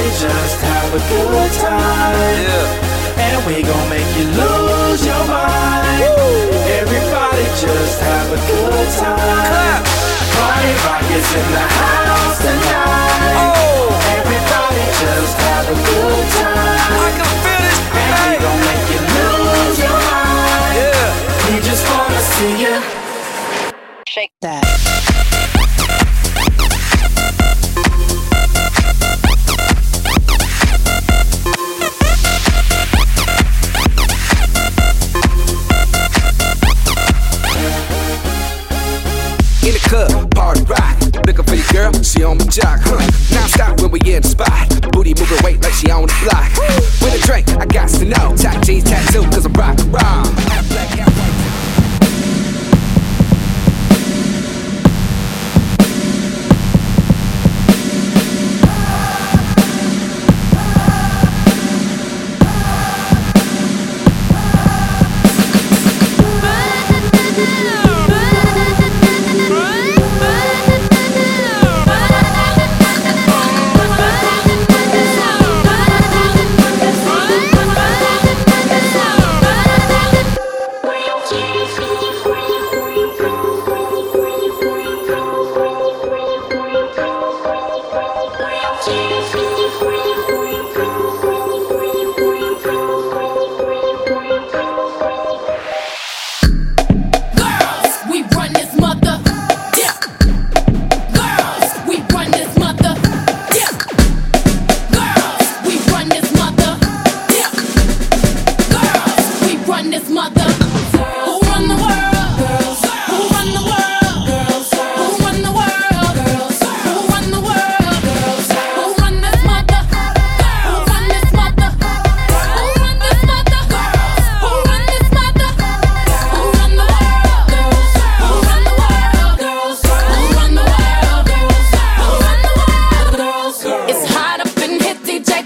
Everybody just have a good time. Yeah. And we gon' make you lose your mind. Woo. Everybody just have a good time. Party rock is in the house tonight. Oh. Everybody just have a good time. I can feel this. And we gon' make you lose your mind. Yeah. We just wanna see you shake that. In the club, party rock. Looking for your girl, she on my jock, huh? Non-stop when we in the spot. Booty moving weight like she on the block. With a drink, I got to know. Tight jeans, tattoo, cause I'm rock and roll. Half black, half white.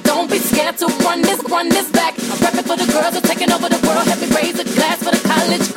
Run this back. I'm prepping for the girls who are taking over the world. Help me raise a glass for the college